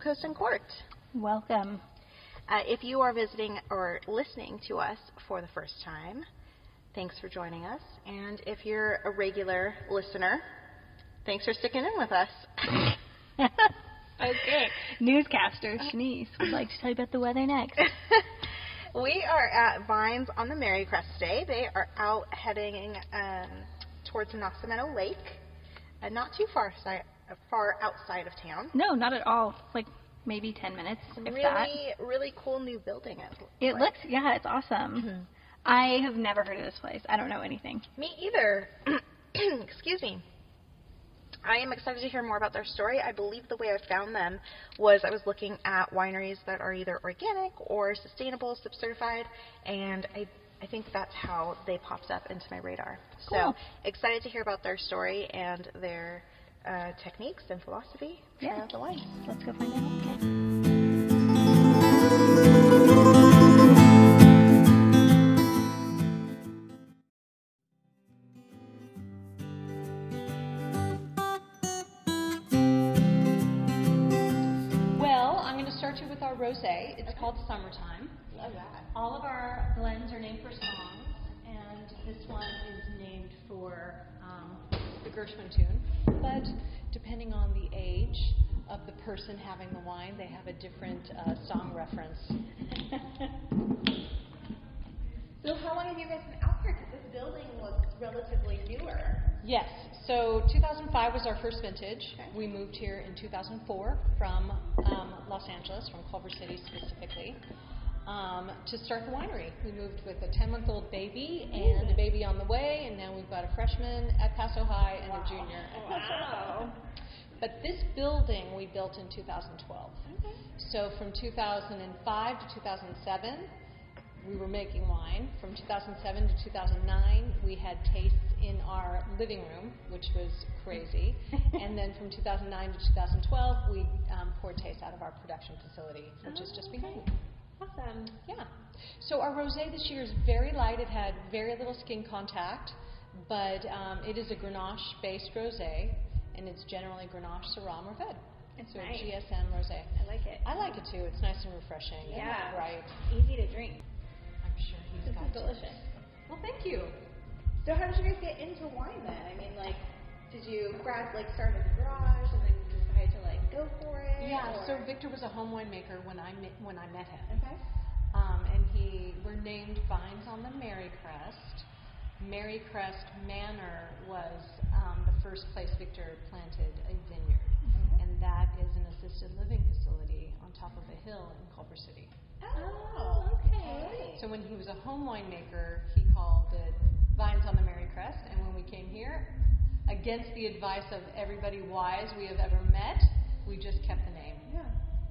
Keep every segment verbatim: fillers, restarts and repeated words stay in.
Coast and Court. Welcome. Uh, if you are visiting or listening to us for the first time, thanks for joining us. And if you're a regular listener, thanks for sticking in with us. Okay. Newscaster Shanice would like to tell you about the weather next. We are at Vines on the Mary Crest today. They are out heading um, towards Nossa Meadow Lake, uh, not too far, si- far outside of town. No, not at all. Like maybe ten minutes, if really, that. really cool new building. It, It like. looks, yeah, it's awesome. Mm-hmm. I have never heard of this place. I don't know anything. Me either. Excuse me. I am excited to hear more about their story. I believe the way I found them was I was looking at wineries that are either organic or sustainable, S I P certified, and I, I think that's how they popped up into my radar. Cool. So excited to hear about their story and their uh, techniques and philosophy Yeah. for the wine. Let's go find out. Okay. You with our rosé. It's okay. Called Summertime. Love that. All of our blends are named for songs, and this one is named for um, the Gershwin tune. But depending on the age of the person having the wine, they have a different uh, song reference. So how long have you guys been out here? Because this building looks relatively newer. Yes. So two thousand five was our first vintage. Okay. We moved here in two thousand four from um, Los Angeles, from Culver City specifically, um, to start the winery. We moved with a ten-month-old baby and a baby on the way, and now we've got a freshman at Paso High and wow. a junior at Paso High. Wow. But this building we built in two thousand twelve. Okay. So from two thousand five to two thousand seven, we were making wine. From two thousand seven to two thousand nine, we had tastes in our living room, which was crazy. And then from two thousand nine to two thousand twelve, we um, poured tastes out of our production facility, which oh, is just behind. Okay. Awesome. Yeah. So our rosé this year is very light. It had very little skin contact, but um, it is a Grenache-based rosé, and it's generally Grenache, Syrah, or Mourvèdre. It's so nice. G S M rosé. I like it. I like it too. It's nice and refreshing. Yeah. And bright. Easy to drink. I'm sure he's this got is delicious. Well, thank you. So how did you guys get into wine then? I mean, like, did you grad like start in the garage and then decide to like go for it? Yeah. Or? So Victor was a home winemaker when I met, when I met him. Okay. Um, and he were named Vines on the Mary Crest. Mary Crest Manor was um, the first place Victor planted a vineyard, okay. and that is an assisted living facility on top of a hill in Culver City. Oh, okay. So when he was a home winemaker, he called it Vines on the Mary Crest, and when we came here, against the advice of everybody wise we have ever met, we just kept the name. Yeah.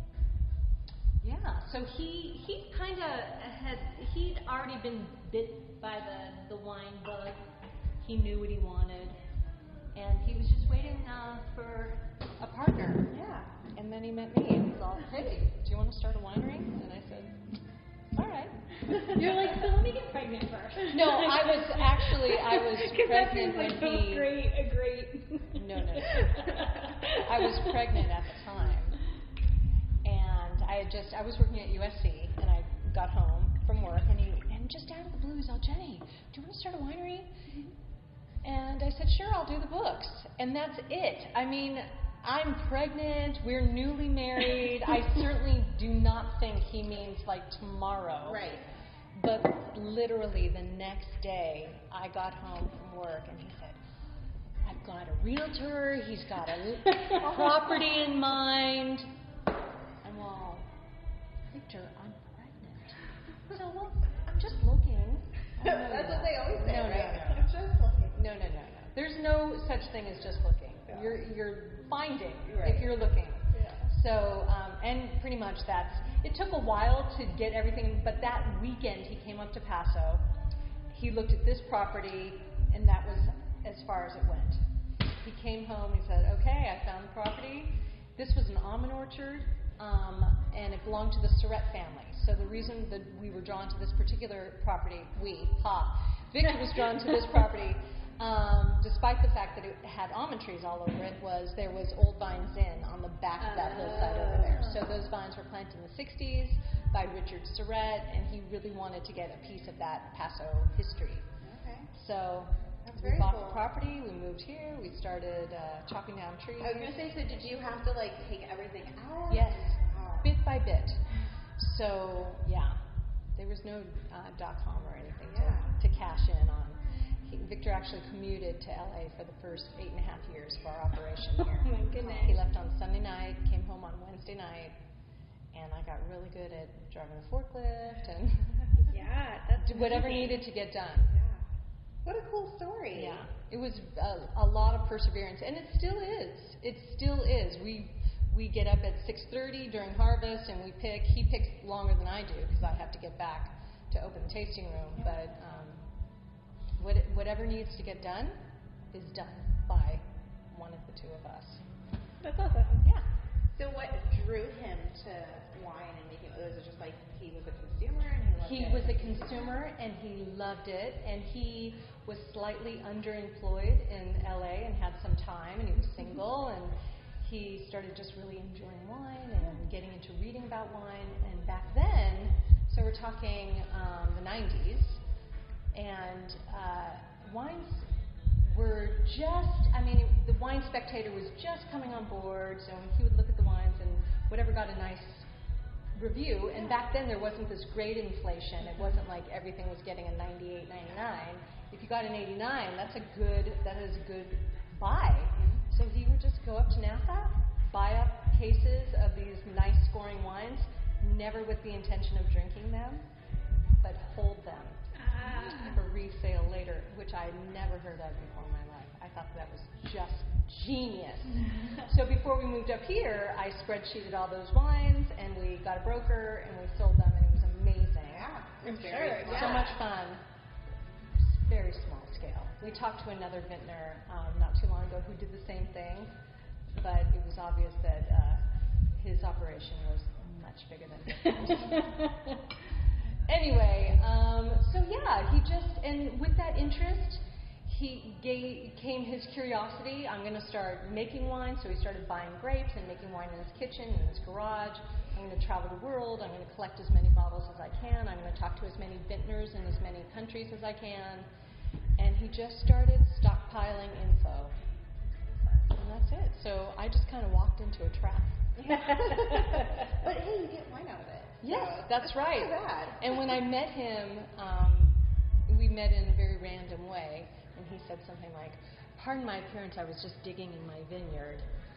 Yeah. So he he kind of had he'd already been bit by the the wine bug. He knew what he wanted, and he was just waiting uh, for a partner. Yeah. And then he met me, and he's all, "Hey, do you want to start a winery?" And I said, "All right." You're like, so let me get pregnant first. No, I was actually, I was pregnant like when he... great, a great... No, no, no. I was pregnant at the time. And I had just, I was working at U S C, and I got home from work, and he, and just out of the blue, he's all, "Jenny, do you want to start a winery?" And I said, "Sure, I'll do the books." And that's it. I mean... I'm pregnant, we're newly married. I certainly do not think he means like tomorrow. Right. But literally the next day, I got home from work and he said, "I've got a realtor, he's got a property in mind." I'm all, "Victor, I'm pregnant." So, well, I'm just looking. That's what they always say, no, right? No, no, I'm just looking. no, no, no, no. There's no such thing as just looking. Yeah. You're you're finding right. if you're looking. Yeah. So um, and pretty much that's. It took a while to get everything, but that weekend he came up to Paso. He looked at this property, and that was as far as it went. He came home. He said, "Okay, I found the property. This was an almond orchard, um, and it belonged to the Surratt family. So the reason that we were drawn to this particular property, we, ha, Victor was drawn to this property." um, despite the fact that it had almond trees all over it, was there was Old Vines Inn on the back of that hillside over there. So those vines were planted in the sixties by Richard Surrett, and he really wanted to get a piece of that Paso history. Okay. So That's we very bought cool. the property, we moved here, we started uh, chopping down trees. I was gonna say, so did you have to like take everything out? Yes, Wow. bit by bit. So yeah, there was no uh, dot com or anything Yeah. to, to cash in on. He, Victor actually commuted to L A for the first eight and a half years of our operation here. Oh my goodness. He left on Sunday night, came home on Wednesday night, and I got really good at driving a forklift and Yeah, that's whatever amazing. needed to get done. Yeah. What a cool story. Yeah, it was a, a lot of perseverance, and it still is. It still is. We we get up at six thirty during harvest, and we pick. He picks longer than I do because I have to get back to open the tasting room. Yeah. But um, what, whatever needs to get done is done by one of the two of us. That's awesome. Yeah. So what drew him to wine and making? Was it just like he was a consumer and he loved He it? was a consumer and he loved it, and he was slightly underemployed in L A and had some time, and he was single, and he started just really enjoying wine and getting into reading about wine. And back then, so we're talking um, the nineties, and uh, wines were just, I mean, the Wine Spectator was just coming on board, so he would look at the wines and whatever got a nice review. And back then there wasn't this great inflation. It wasn't like everything was getting a ninety-eight, ninety-nine. If you got an eighty-nine, that's a good, that is a good buy. So he would just go up to Napa, buy up cases of these nice scoring wines, never with the intention of drinking them, but hold them Ah. for resale later, which I never heard of before in my life. I thought that was just genius. So before we moved up here, I spreadsheeted all those wines, and we got a broker, and we sold them, and it was amazing. Yeah, I'm it's very sure, fun. yeah. So much fun. Very small scale. We talked to another vintner um, not too long ago who did the same thing, but it was obvious that uh, his operation was much bigger than his. Anyway, um, so yeah, he just, and with that interest, he gave, came his curiosity. I'm going to start making wine, so he started buying grapes and making wine in his kitchen, in his garage. I'm going to travel the world. I'm going to collect as many bottles as I can. I'm going to talk to as many vintners in as many countries as I can. And he just started stockpiling info. And that's it. So I just kind of walked into a trap. But hey, you get wine out of it. Yes, So that's it's right. Not so bad. And when I met him, um, we met in a very random way, and he said something like, "Pardon my appearance, I was just digging in my vineyard."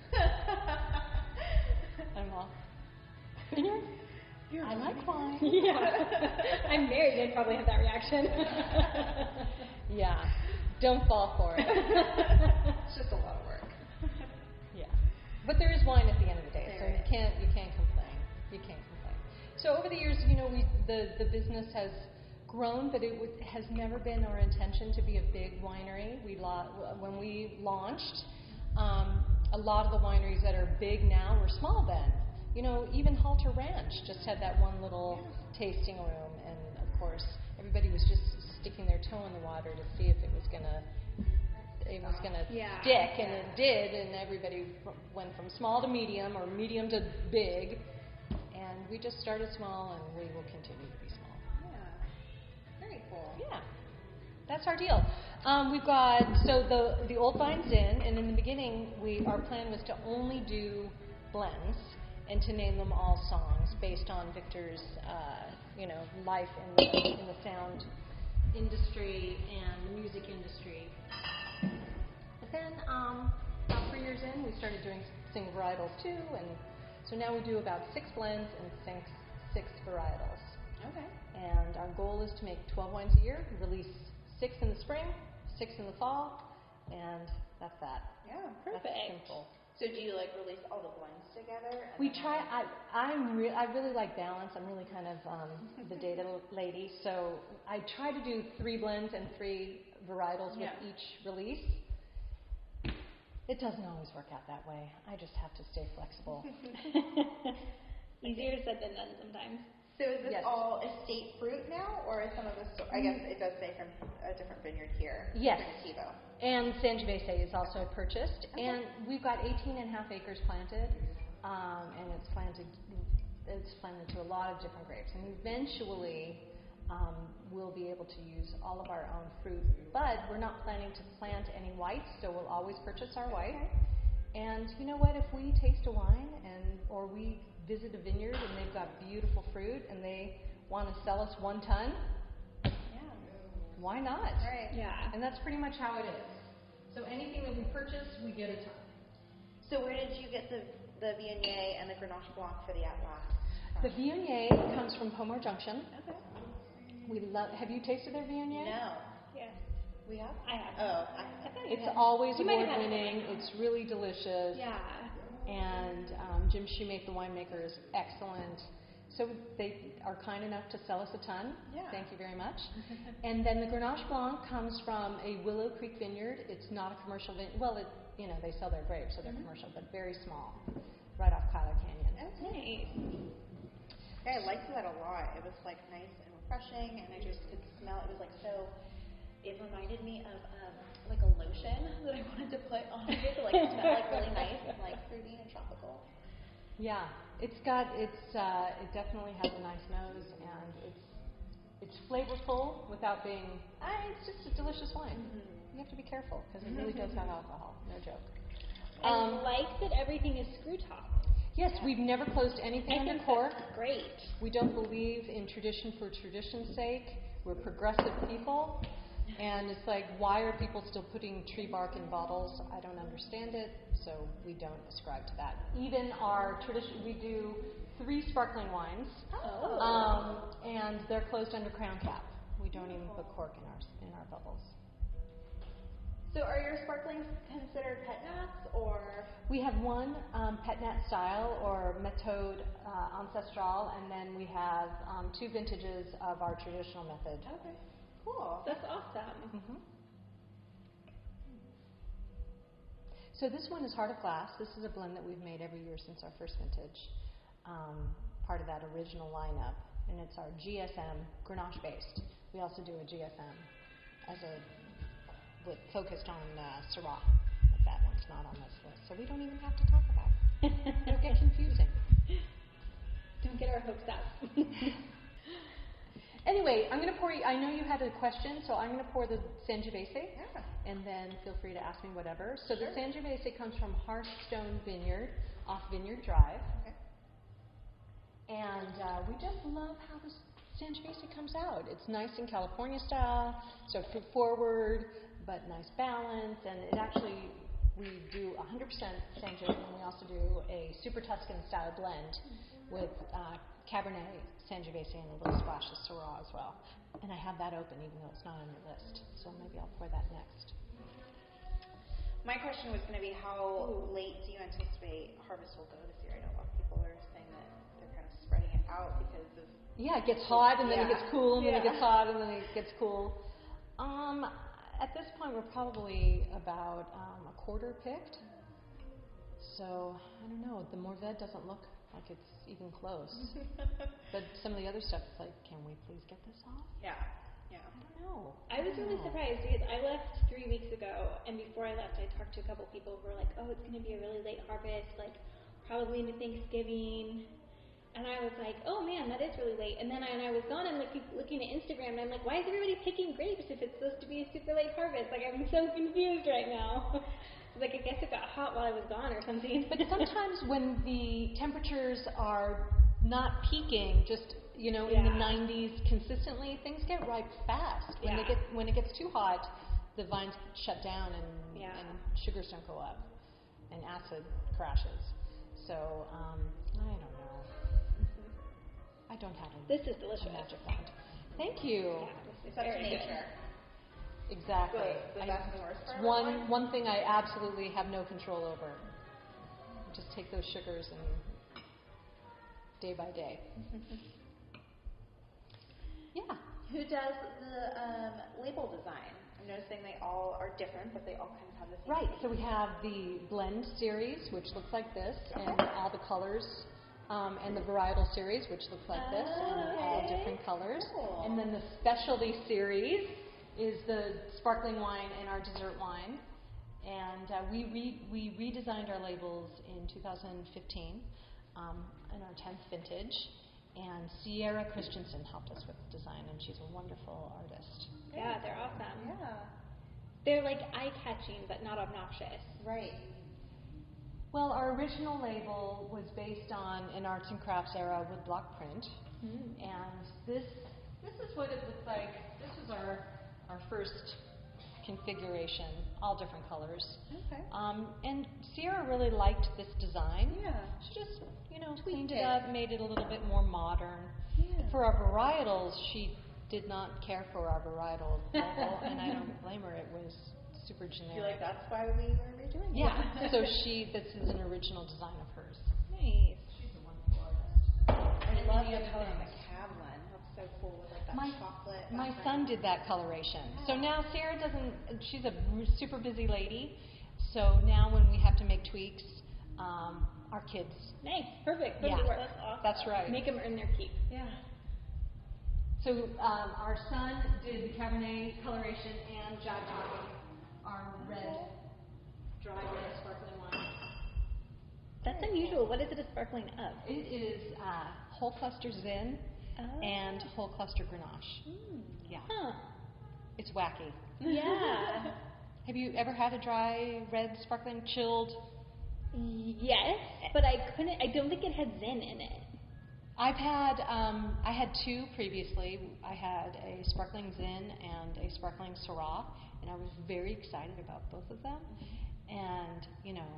I'm all, vineyard? You're I like wine. Yeah. I'm married. I'd probably have that reaction. Yeah, don't fall for it. It's just a lot of work. Yeah, but there is wine at the end of the day, so There you is. can't you can't complain. You can't complain. So over the years, you know, we the the business has grown, but it w- has never been our intention to be a big winery. We lo- when we launched, um, a lot of the wineries that are big now were small then. You know, even Halter Ranch just had that one little tasting room, and of course, everybody was just sticking their toe in the water to see if it was gonna it was gonna Yeah. stick, and it did, and everybody fr- went from small to medium or medium to big, and we just started small, and we will continue to be small. Yeah. Very cool. Yeah, that's our deal. Um, we've got so the the Old Vines Inn, and in the beginning, we our plan was to only do blends and to name them all songs based on Victor's uh, you know life in the in the sound industry and the music industry. But then, um, about three years in, we started doing single varietals too, and so now we do about six blends and six six varietals. Okay. And our goal is to make twelve wines a year, release six in the spring, six in the fall, and that's that. Yeah. That's Perfect. simple. So do you like release all the blends together? and We then try. have- I I'm re- I really like balance. I'm really kind of um, the data lady, so I try to do three blends and three varietals with Yeah. each release. It doesn't always work out that way. I just have to stay flexible. Easier said than done sometimes. So is this Yes. all estate fruit now, or is some of the? Sto- I guess it does say from a different vineyard here. Yes. Primitivo. And Sangiovese is also purchased. Okay. And we've got eighteen and a half acres planted, um, and it's planted it's planted to a lot of different grapes. And eventually, um, we'll be able to use all of our own fruit. But we're not planning to plant any whites, so we'll always purchase our white. Okay. And you know what? If we taste a wine, and or we visit a vineyard and they've got beautiful fruit, and they want to sell us one ton, Yeah. why not? Right. Yeah. And that's pretty much how it is. So anything that we purchase, we get a ton. So where did you get the the Viognier and the Grenache Blanc for the Atlas? The Viognier comes from Pomar Junction. Okay. We love. Have you tasted their Viognier? No. Yes. We have? I have. Oh, I I thought you It's had. always You might have award had it. winning. It's really delicious. Yeah. And um, Jim Shoemake, the winemaker, is excellent. So they are kind enough to sell us a ton. Yeah. Thank you very much. And then the Grenache Blanc comes from a Willow Creek vineyard. It's not a commercial vineyard. Well, it, you know, they sell their grapes, so they're Mhm. commercial, but very small, right off Kyler Canyon. Okay. Nice. Yeah, I liked that a lot. It was like nice and refreshing, and I just could smell it. It was like so. It reminded me of um, like a lotion that I wanted to put on it to like smell like really nice and like fruity and tropical. Yeah, it's got it's uh, it definitely has a nice nose, and it's it's flavorful without being. Uh, it's just a delicious wine. Mm-hmm. You have to be careful because it really does have alcohol. No joke. I Um, like that everything is screw top. yes, we've never closed anything I under think cork. that's great. We don't believe in tradition for tradition's sake. We're progressive people, and it's like, why are people still putting tree bark in bottles? I don't understand it, so we don't ascribe to that. Even our tradition, we do three sparkling wines, Oh. um, and they're closed under crown cap. We don't even put cork in our in our bubbles. So are your sparklings considered pet nuts or? We have one um, pet nat style or méthode uh, ancestrale, and then we have um, two vintages of our traditional method. Okay. Cool. That's awesome. Mhm. So this one is Heart of Glass. This is a blend that we've made every year since our first vintage, um, part of that original lineup, and it's our G S M Grenache based. We also do a G S M as a with focused on uh, Syrah, but that one's not on this list, so we don't even have to talk about it. It'll get confusing. Don't get our hopes up. Anyway, I'm going to pour you, I know you had a question, so I'm going to pour the Sangiovese, Yeah. and then feel free to ask me whatever. So Sure. the Sangiovese comes from Hearthstone Vineyard off Vineyard Drive, Okay. and uh, we just love how the Sangiovese comes out. It's nice in California style, so fruit forward, but nice balance, and it actually, we do one hundred percent Sangiovese, and we also do a Super Tuscan style blend with uh, Cabernet Sangiovese and a little splash of Syrah as well. And I have that open even though it's not on your list, so maybe I'll pour that next. My question was going to be, how late do you anticipate harvest will go this year? I know a lot of people are saying that they're kind of spreading it out because of. Yeah, it gets hot and then it Yeah. gets cool and then it Yeah. gets hot and then it gets cool. Um, at this point, we're probably about um, a quarter picked. So I don't know. The Morvet doesn't look like it's even close. But some of the other stuff is like, can we please get this off? Yeah. Yeah. I don't know. I was really know. surprised because I left three weeks ago, and before I left, I talked to a couple people who were like, "Oh, it's going to be a really late harvest, like probably into Thanksgiving." And I was like, "Oh man, that is really late." And then I, and I was gone and looking looking at Instagram, and I'm like, "Why is everybody picking grapes if it's supposed to be a super late harvest?" Like I'm so confused right now. Like I guess it got hot while I was gone or something. But sometimes when the temperatures are not peaking, just you know, in the Yeah. nineties consistently, things get ripe fast. When they Yeah. get when it gets too hot, the vines shut down and Yeah. and sugars don't go up, and acid crashes. So um, I don't know. I don't have a, This is a delicious. magic wand. Thank you. Yeah, this It's is up to very good. nature. Exactly. The, the I- best and the worst part it's about one wine? one thing I absolutely have no control over. Just take those sugars and day by day. Yeah. Who does the um, label design? I'm noticing they all are different, but they all kind of have the same. Right. theme. So we have the blend series, which looks like this, and Okay. all the colors um, and the varietal series, which looks like this, in all Okay. different colors. Cool. And then the specialty series is the sparkling wine and our dessert wine. And uh, we re- we redesigned our labels in two thousand fifteen, um, in our tenth vintage. And Sierra Christensen helped us with the design, and she's a wonderful artist. Yeah, they're awesome. Yeah. They're like eye-catching, but not obnoxious. Right. Well, our original label was based on an arts and crafts era with block print, Mm. and this this is what it looked like. This was our our first configuration, all different colors. Okay. Um, and Sierra really liked this design. Yeah. She just, you know, Tweaked cleaned it, it. up, made it a little bit more modern. Yeah. For our varietals, she did not care for our varietal label, and I don't blame her. It was super I feel generic. like that's why we were redoing it. Yeah. So she, this is an original design of hers. Nice. She's a wonderful artist. I And love any the other color on the things? cab one. That's so cool with like that My, chocolate. my background. son did that coloration. So now Sarah doesn't, she's a r- super busy lady. So now when we have to make tweaks, um, our kids, Nice. Perfect. Yeah. Perfect. That's awesome. That's right. Make them earn their keep. Yeah. so um, our son did the Cabernet coloration and Jai Jai, our red, dry red sparkling wine. That's unusual. What is it a sparkling of? It is uh, whole cluster Zin Oh. and whole cluster Grenache. Mm. Yeah, Huh. it's wacky. Yeah. Have you ever had a dry red sparkling chilled? Yes, but I couldn't. I don't think it had Zen in it. I've had, um, I had two previously. I had a sparkling Zin and a sparkling Syrah, and I was very excited about both of them. And, you know,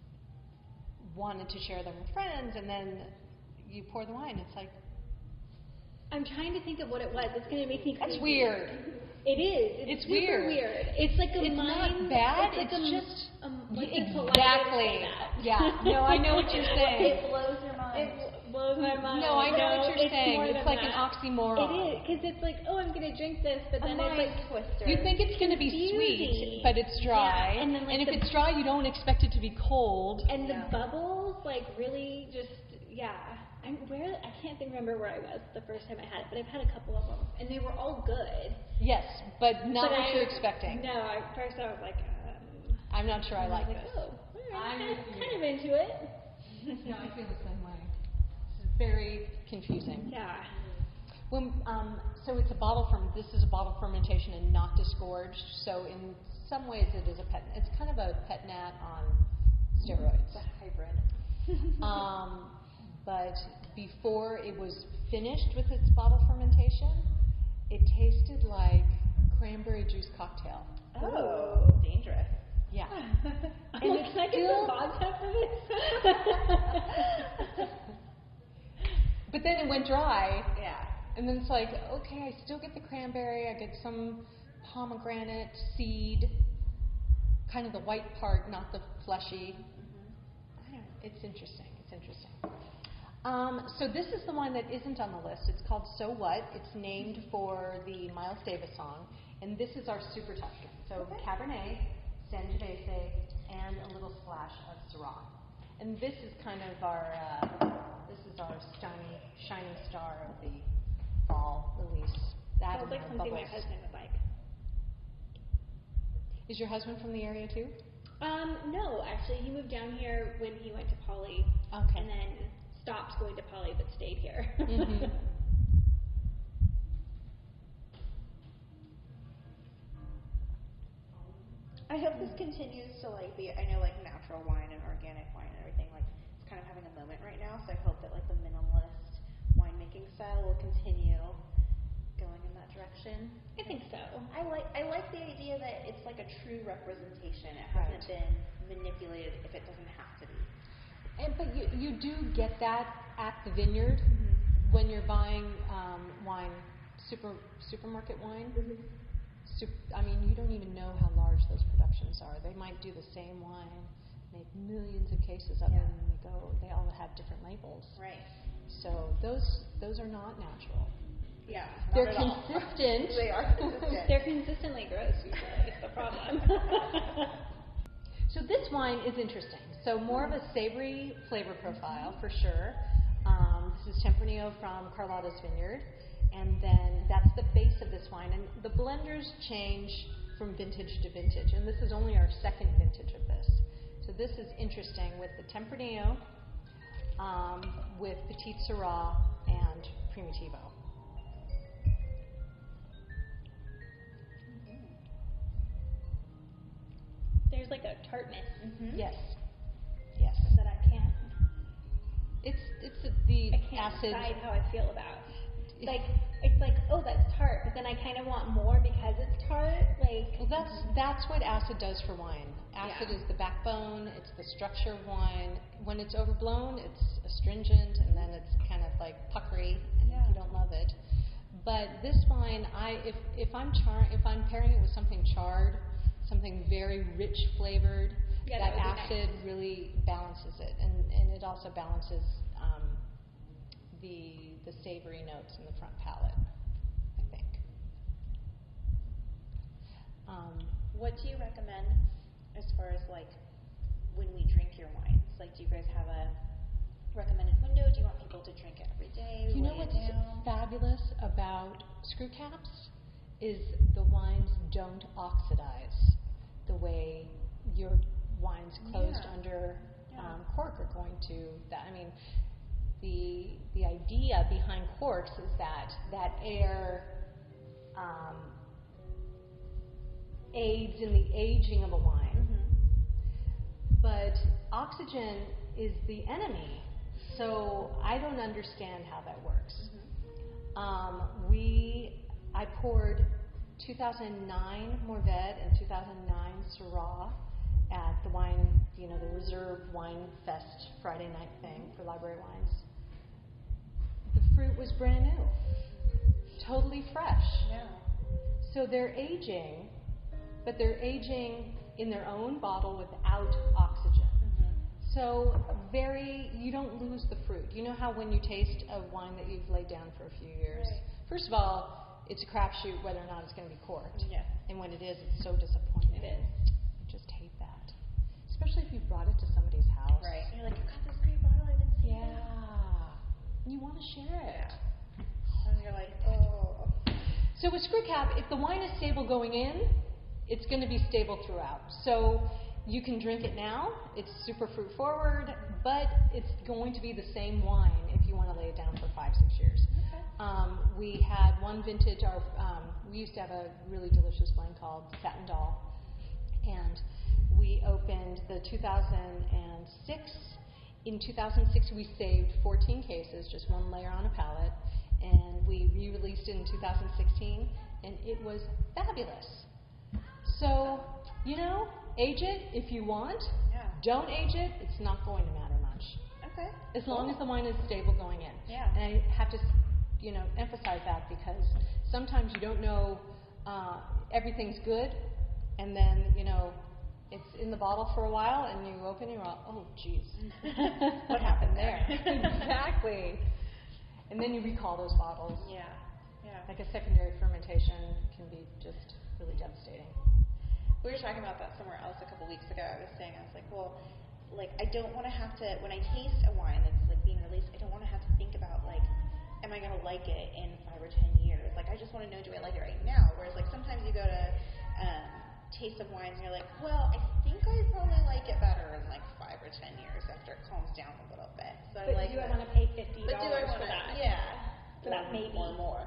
wanted to share them with friends, and then you pour the wine. It's like, I'm trying to think of what it was. It's going to make me crazy. that's weird. It is. It's, It's super weird. It's like a It's not mind. bad, It's, like it's a, just- Um, like a Exactly. kaleidoscope. Yeah. No, I know what you're saying. It blows your mind. It blows my mind. No, I know what you're it's saying. more It's than like that. an oxymoron. It is, because it's like, oh, I'm going to drink this, but A then mind it's like, twister. You think it's going to be Confusing. sweet, but it's dry. Yeah, and then, like, if the- it's dry, you don't expect it to be cold. and the Yeah. bubbles, like, really just, yeah. I'm where I can't think remember where I was the first time I had it, but I've had a couple of them, and they were all good. Yes, but not But what I- you're expecting. No, at first I was like, um, I'm not sure I and like was this. Oh, all right, I'm kind, with of, you. kind of into it. No, I feel the same way. This is very confusing. Yeah. When, um, so it's a bottle ferm. This is a bottle fermentation and not disgorged. So in some ways, it is a pet. It's kind of a pet nat on steroids. It's a hybrid. Um, but before it was finished with its bottle fermentation, it tasted like cranberry juice cocktail. Oh, dangerous. Yeah. I'm And like, it's can I get still- some vodka for this? But then it went dry, Yeah. and then it's like, okay, I still get the cranberry, I get some pomegranate seed, kind of the white part, not the fleshy. I don't know, it's interesting, it's interesting. Um, so this is the one that isn't on the list. It's called So What. It's named for the Miles Davis song, and this is our Super Tuscan. So Okay. Cabernet, Sangiovese, and a little splash of Syrah. And this is kind of our, uh, this is our shiny, shining star of the fall release. That Sounds and like our something my bubbles. husband would like. Is your husband from the area too? Um, no, actually, he moved down here when he went to Poly, Okay. and then stopped going to Poly but stayed here. Mhm. I hope this continues to like be. I know like natural wine and organic wine and everything like it's kind of having a moment right now. So I hope that like the minimalist winemaking style will continue going in that direction. I think so. I like I like the idea that it's like a true representation. It Right. hasn't been manipulated if it doesn't have to be. And, but you, you do get that at the vineyard when you're buying um, wine, super supermarket wine. Sup- I mean, you don't even know how large those productions are. They might do the same wine, make millions of cases of Yeah. it, and they go. They all have different labels. Right. So those those are not natural. Yeah. They're not at all. consistent. They are consistent. They're consistently gross, usually. It's the problem. So this wine is interesting. So more of a savory flavor profile for sure. this is Tempranillo from Carlotta's Vineyard, and then that's the base of this wine. And the blenders change from vintage to vintage, and this is only our second vintage of this. So this is interesting with the Tempranillo, um, with Petit Syrah, and Primitivo. There's like a tartness Mm-hmm. Yes. Yes. that I can't. It's it's the I can't acid. decide how I feel about. Like it's like, oh, that's tart, but then I kind of want more because it's tart. Like Well, that's that's what acid does for wine. Acid Yeah. is the backbone. It's the structure of wine. When it's overblown, it's astringent, and then it's kind of like puckery, and Yeah. you don't love it. But this wine, I if if I'm char if I'm pairing it with something charred, something very rich flavored, Yeah, that, that would be acid nice. really balances it, and and it also balances um, the the savory notes in the front palate, I think. Um, What do you recommend as far as like when we drink your wines? Like, do you guys have a recommended window? Do you want people to drink it every day? You know lay it what's down? fabulous about screw caps is the wines don't oxidize the way your wines closed Yeah. under Yeah. um, cork are going to. That I mean, the the idea behind corks is that that air um, aids in the aging of a wine. Mhm. But oxygen is the enemy, so I don't understand how that works. Mhm. Um, we, I poured two thousand nine Mourvedre and two thousand nine Syrah at the wine, you know, the Reserve Wine Fest Friday night thing for library wines. The fruit was brand new, totally fresh. Yeah. So they're aging, but they're aging in their own bottle without oxygen. Mhm. So very, you don't lose the fruit. You know how when you taste a wine that you've laid down for a few years, Right. first of all, it's a crapshoot whether or not it's going to be corked. Yeah. And when it is, it's so disappointing. It is. I just hate that. Especially if you brought it to somebody's house. Right. You're like, I've got this great bottle. I've been saving. Yeah. And you want to share it. And you're like, oh. So with screw cap, if the wine is stable going in, it's going to be stable throughout. So you can drink it now. It's super fruit forward, but it's going to be the same wine if you want to lay it down for five, six years. Okay. Um, we had one vintage. Our um, we used to have a really delicious wine called Satin Doll, and we opened the two thousand six. In two thousand six, we saved fourteen cases, just one layer on a pallet, and we re-released it in two thousand sixteen, and it was fabulous. So, you know, age it if you want. Yeah. Don't age it, it's not going to matter much. Okay. As long Cool. as the wine is stable going in. Yeah. And I have to, you know, emphasize that because sometimes you don't know uh, everything's good, and then, you know, it's in the bottle for a while, and you open it, and you're all, oh, geez. What happened there? Exactly. And then you recall those bottles. Yeah. Yeah. Like a secondary fermentation can be just really devastating. We were talking about that somewhere else a couple weeks ago. I was saying, I was like, well, like, I don't want to have to, when I taste a wine that's, like, being released, I don't want to have to think about, like, am I going to like it in five or ten years? Like, I just want to know, do I like it right now? Whereas, like, sometimes you go to um, taste some wines and you're like, well, I think I probably like it better in, like, five or ten years after it calms down a little bit. So But I like do I that. want to pay fifty But do I dollars want for to, that? yeah. For that maybe. Or more.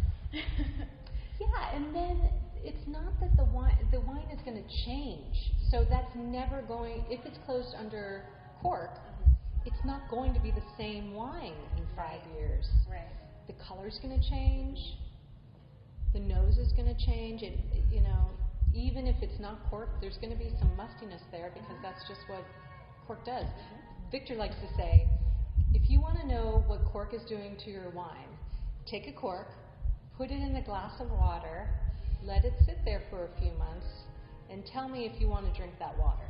Yeah, and then it's not that the wine the wine is going to change. So that's never going. If it's closed under cork, Mhm. it's not going to be the same wine in five Right. years. Right. The color's going to change. The nose is going to change. It, it- you know, even if it's not cork, there's going to be some mustiness there because that's just what cork does. Victor likes to say, if you want to know what cork is doing to your wine, take a cork, put it in a glass of water, let it sit there for a few months, and tell me if you want to drink that water.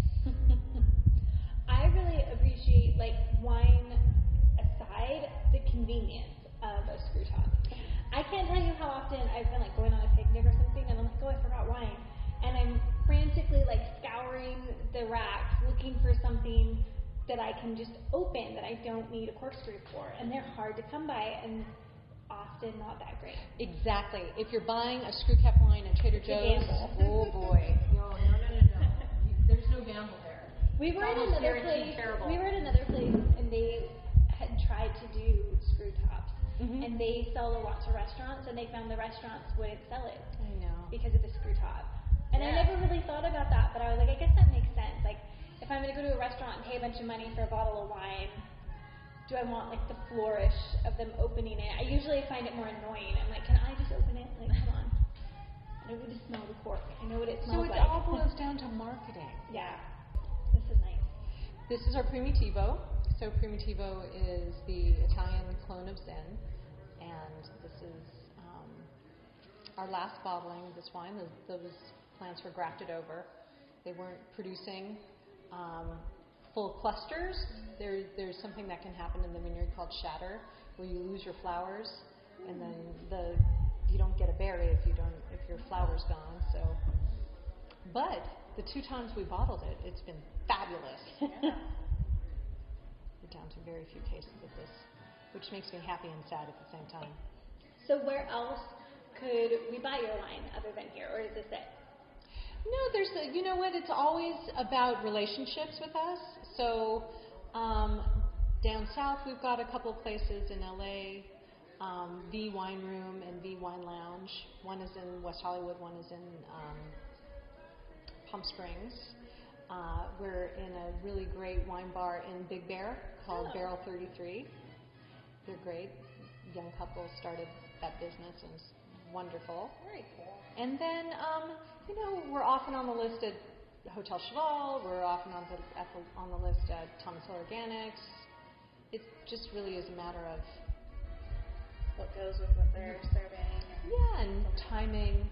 I really appreciate, like, wine aside, the convenience of a screw top. I can't tell you how often I've been, like, going on a picnic or something, and I'm like, oh, I forgot wine. And I'm frantically, like, scouring the racks, looking for something that I can just open, that I don't need a corkscrew for, and they're hard to come by and often not that great. Exactly. If you're buying a screw cap wine at Trader It's a Joe's, gamble. oh boy, no, no, no, no, no. You, there's no gamble there. We were It's at almost another guaranteed place. terrible. We were at another place, and they had tried to do screw tops, Mhm. and they sell a lot to restaurants, and they found the restaurants wouldn't sell it I know. because of the screw top. And I Yeah. never really thought about that, but I was like, I guess that makes sense. Like, if I'm going to go to a restaurant and pay a bunch of money for a bottle of wine, do I want like the flourish of them opening it? I usually find it more annoying. I'm like, can I just open it? Like, come on. I don't need to smell the cork. I know what it So smells it like. all boils down to marketing. Yeah. This is nice. This is our Primitivo. So Primitivo is the Italian clone of Zen, and this is um, our last bottling of this wine. Those, those plants were grafted over. They weren't producing um, full clusters. There, there's something that can happen in the vineyard called shatter, where you lose your flowers, and then the you don't get a berry if you don't if your flower's gone. So, but the two times we bottled it, it's been fabulous. Yeah. We're down to very few cases of this, which makes me happy and sad at the same time. So where else could we buy your wine other than here, or is this it? No, there's a, you know what, it's always about relationships with us. So um, down south we've got a couple of places in L A, um, V Wine Room and V Wine Lounge. One is in West Hollywood, one is in um, Palm Springs. Uh, we're in a really great wine bar in Big Bear called Oh. Barrel thirty-three. They're great. Young couple started that business and it's wonderful. Very cool. And then, um, you know, we're often on the list at Hotel Cheval. We're often on the, at the on the list at Thomas Hill Organics. It just really is a matter of What goes with what they're serving. And yeah, and timing.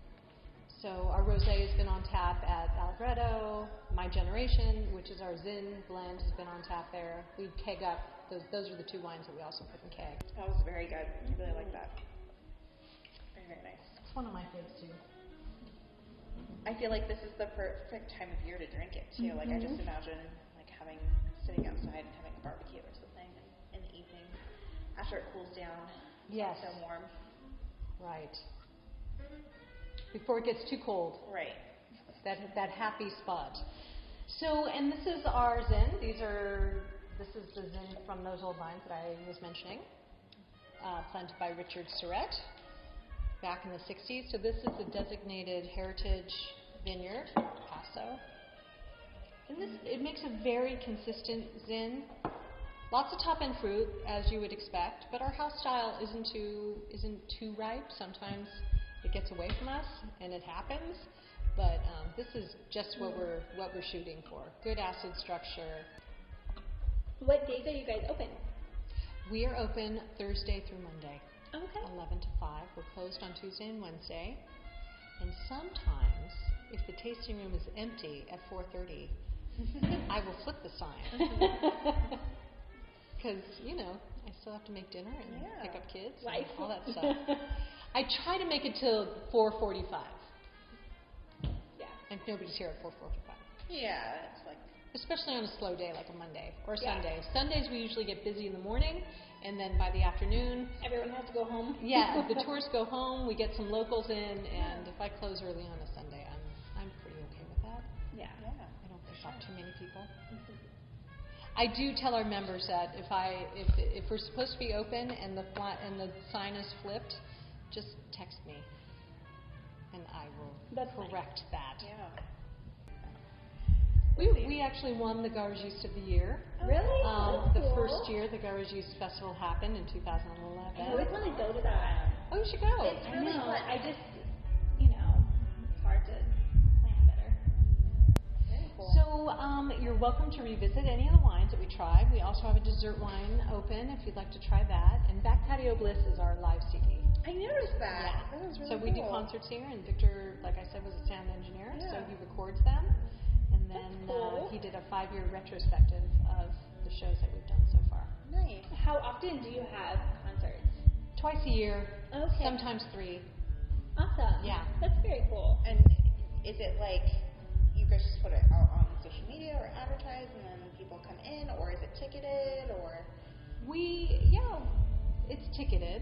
So our rosé has been on tap at Allegretto. My Generation, which is our Zin blend, has been on tap there. We keg up. Those those are the two wines that we also put in keg. That was very good. I really like that. Very, very nice. It's one of my favorites too. I feel like this is the perfect time of year to drink it too. Like I just imagine like having sitting outside and having a barbecue or something in, in the evening after it cools down. Yes. So warm. Right. Before it gets too cold. Right. That that happy spot. So, and this is our Zin. These are this is the Zin from those old vines that I was mentioning, uh, planted by Richard Surrett back in the sixties. So this is a designated heritage vineyard, Paso. And this it makes a very consistent Zin. Lots of top end fruit, as you would expect, but our house style isn't too isn't too ripe. Sometimes it gets away from us, and it happens. But um, this is just what we're what we're shooting for. Good acid structure. What days are you guys open? We are open Thursday through Monday, Okay. eleven to five. We're closed on Tuesday and Wednesday. And sometimes, if the tasting room is empty at four thirty, I will flip the sign. Because, you know, I still have to make dinner and Yeah. pick up kids Life. and all that stuff. I try to make it till four forty-five. Yeah. And nobody's here at four forty-five. Yeah, it's like Especially on a slow day like a Monday or Yeah. Sunday. Sundays we usually get busy in the morning, and then by the afternoon, Everyone has to go home. yeah, the tourists go home. We get some locals in, and if I close early on a Sunday, I'm I'm pretty okay with that. Yeah. yeah. I don't piss off too many people. I do tell our members that if I if if we're supposed to be open and the flat and the sign is flipped, just text me, and I will That's nice. correct that. Yeah. We we actually won the Garagiste of the Year. Really? Um, That's the cool. first year the Garagiste Festival happened in two thousand eleven. I always want to go to that. Oh, you should go. It's I really know. fun. I just, you know, it's hard to plan better. Very cool. So um, you're welcome to revisit any of the wines that we tried. We also have a dessert wine open if you'd like to try that. And Back Patio Bliss is our live C D. I noticed that. Yeah. That was really So we do cool. concerts here, and Victor, like I said, was a sound engineer, so Yeah. he records them. And then That's cool. uh, he did a five-year retrospective of the shows that we've done so far. Nice. How often do you have concerts? Twice a year, Okay. sometimes three. Awesome. Yeah. That's very cool. And is it like you you guys just put it out on social media or advertise, and then people come in, or is it ticketed, or? We, yeah, it's ticketed,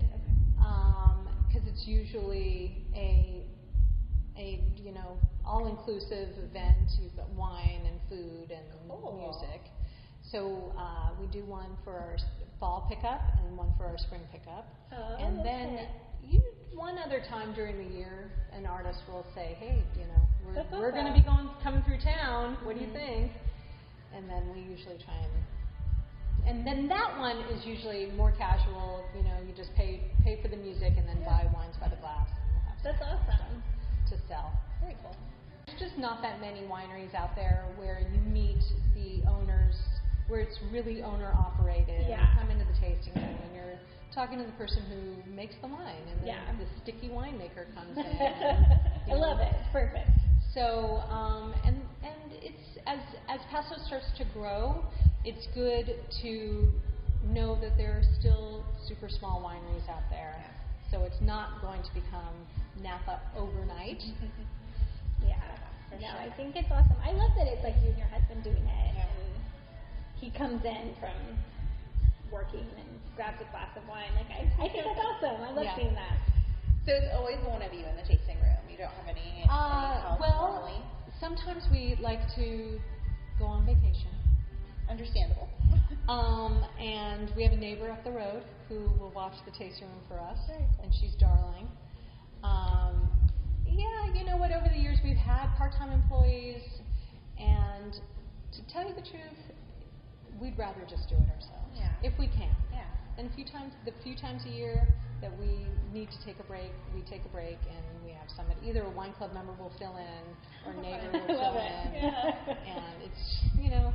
because um, it's usually a, a, you know, all-inclusive event. You've got wine and food and cool. music. So uh, we do one for our fall pickup and one for our spring pickup. Oh, and okay. then you, one other time during the year, an artist will say, hey, you know, we're, That's we're awesome. going to be going coming through town. What Mm-hmm. do you think? And then we usually try and... And then that one is usually more casual. You know, you just pay pay for the music and then Yeah. buy wines by the glass. And we'll have That's some awesome. to sell. Very cool. There's just not that many wineries out there where you meet the owners, where it's really owner operated. Yeah. You come into the tasting room and you're talking to the person who makes the wine, and then Yeah. the sticky winemaker comes in. And, I you know, love it. It's perfect. So, um, and and it's as as Paso starts to grow, it's good to know that there are still super small wineries out there. So it's not going to become Napa overnight. Yeah. For No, sure. I think it's awesome. I love that it's like you and your husband doing it, Yeah. and he comes in from working and grabs a glass of wine. Like I, I think that's awesome. I love Yeah. seeing that. So it's always one of you in the tasting room. You don't have any, any Uh, help well, normally? sometimes we like to go on vacation. Understandable. Um, and we have a neighbor up the road who will watch the tasting room for us, Very cool. and she's darling. Um, yeah, you know what? Over the years, we've had part-time employees, and to tell you the truth, we'd rather just do it ourselves Yeah. if we can. Yeah. And a few times, the few times a year that we need to take a break, we take a break, and we have somebody, either a wine club member will fill in, or a neighbor will I love fill it. in, Yeah. and it's, you know,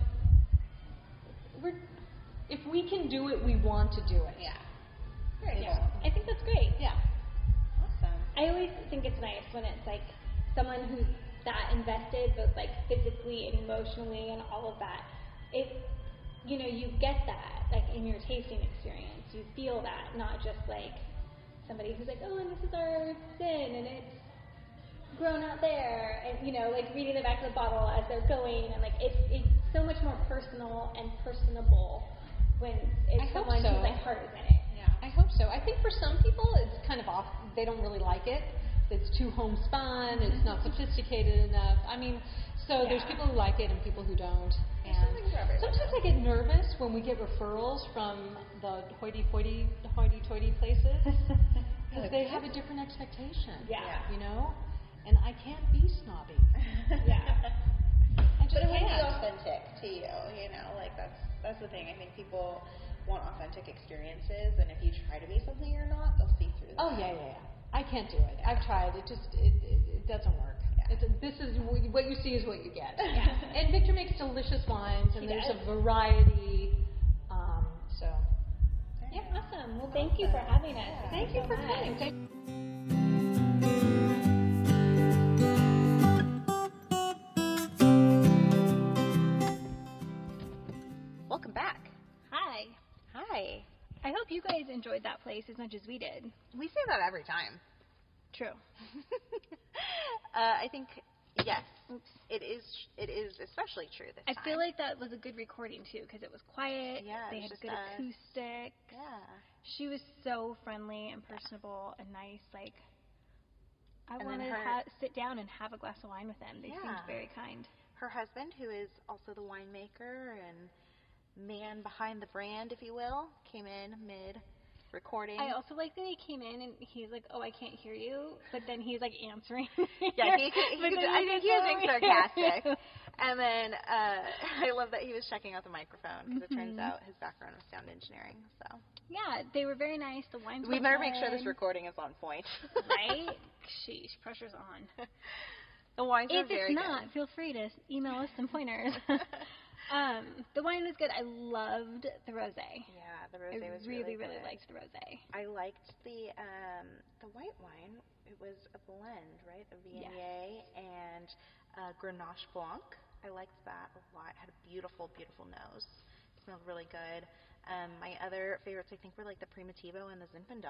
we're, if we can do it, we want to do it. Yeah. Very Yeah. cool. I think that's great. Yeah. Awesome. I always think it's nice when it's like someone who's that invested, both like physically and emotionally and all of that. It, you know, you get that like in your tasting experience. You feel that, not just like somebody who's like, oh, and this is our sin, and it's grown out there, and you know, like reading the back of the bottle as they're going, and like it's it's so much more personal and personable when it's I hope someone so. whose like heart is in it. Yeah, I hope so. I think for some people, it's kind of off. They don't really like it. It's too homespun. It's not sophisticated enough. I mean, so there's Yeah. people who like it and people who don't. There's And something for everyone. sometimes I get nervous when we get referrals from the hoity-toity, hoity-toity places because they have a different expectation. Yeah. You know, and I can't be snobby. Yeah. I just But it would be can't. authentic to you, you know, like that's that's the thing. I think people want authentic experiences, and if you try to be something you're not, they'll see through that. Oh yeah, yeah, yeah. I can't do it. I've tried. It just it it, it doesn't work. Yeah. It's, this is what you see is what you get. Yeah. And Victor makes delicious wines, and He there's does. a variety. Um, so Yeah, awesome. Well, thank you for having us. Yeah. thank you so for much. coming. Thank- Welcome back. Hi. Hi. I hope you guys enjoyed that place as much as we did. We say that every time. True. uh, I think yes, Oops. it is. It is especially true this I time. feel like that was a good recording too because it was quiet. Yeah, it they was had just good us. acoustics. Yeah. She was so friendly and personable and nice. Like I And then wanted to her- ha- sit down and have a glass of wine with them. They seemed Yeah. very kind. Her husband, who is also the winemaker and man behind the brand, if you will, came in mid recording. I also like that he came in and he's like, "Oh, I can't hear you," but then he's like answering. Yeah, he could, he But could, then I he think said, he was "Oh, being I hear sarcastic. you." And then uh, I love that he was checking out the microphone because it turns Mhm. out his background was sound engineering. So Yeah, they were very nice. The wines. we were better make sure this good. recording is on point. Right? Sheesh, pressure's on. The wines are If very it's not, feel free to email us some pointers. um, the wine was good. I loved the rosé. good. Yeah, the I rosé was really, really, really good. liked the rosé. I liked the um, the white wine. It was a blend, right? A Viognier and uh, Grenache Blanc. I liked that a lot. It had a beautiful, beautiful nose. It smelled really good. Um, my other favorites, I think, were like the Primitivo and the Zinfandel.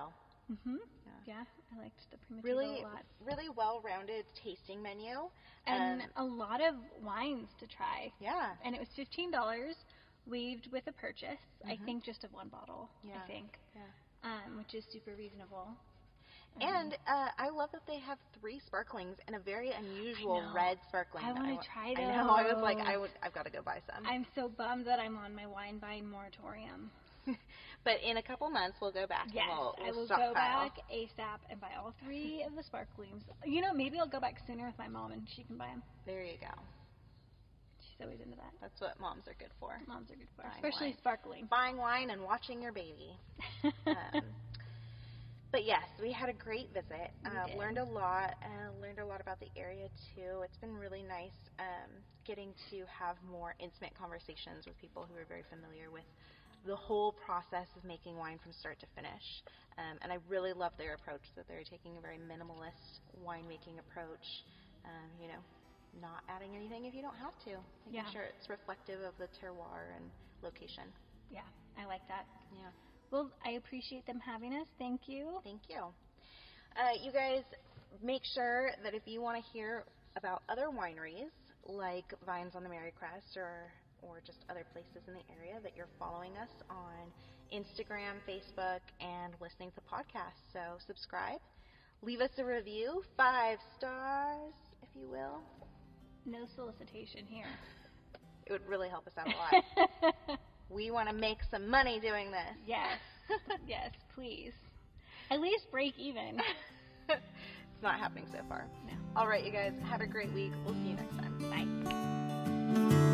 Mhm. Yeah. Yeah, I liked the Primitivo Really, a lot. really well-rounded tasting menu. And Um, a lot of wines to try. yeah. And it was fifteen dollars waived with a purchase. I Mhm. think just of one bottle, Yeah. I think. Yeah. Um, which is super reasonable. And uh, I love that they have three sparklings and a very unusual know. red sparkling. I that wanna wa- try I know. I was like, those. I would, I've got to go buy some. I'm so bummed that I'm on my wine buying moratorium. But in a couple months, we'll go back. Yes, and we'll, we'll I will stockpile. go back ASAP and buy all three of the sparklings. You know, maybe I'll go back sooner with my mom and she can buy them. There you go. She's always into that. That's what moms are good for. Moms are good for, Buying especially wine. sparkling. Buying wine and watching your baby. um, but yes, we had a great visit. We Uh, did. learned a lot. Uh, learned a lot about the area too. It's been really nice um, getting to have more intimate conversations with people who are very familiar with the whole process of making wine from start to finish. Um, and I really love their approach, that they're taking a very minimalist winemaking approach. Um, you know, not adding anything if you don't have to. Making Yeah. sure it's reflective of the terroir and location. Yeah, I like that. Yeah. Well, I appreciate them having us. Thank you. Thank you. Uh, you guys, make sure that if you want to hear about other wineries like Vines on the Mary Crest or or just other places in the area, that you're following us on Instagram, Facebook, and listening to podcasts. So subscribe. Leave us a review, five stars, if you will. No solicitation here. It would really help us out a lot. We want to make some money doing this. Yes. Yes, please. At least break even. It's not happening so far. No. All right, you guys, have a great week. We'll see you next time. Bye.